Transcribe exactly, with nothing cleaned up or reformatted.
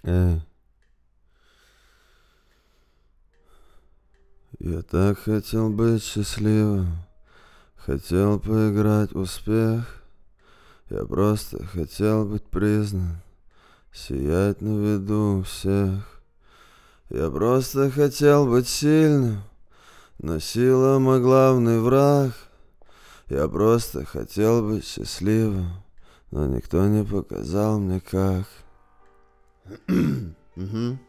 Эй. Я так хотел быть счастливым, хотел поиграть в успех. Я просто хотел быть признан, сиять на виду у всех. Я просто хотел быть сильным, но сила мой главный враг. Я просто хотел быть счастливым, но никто не показал мне как. Мгм.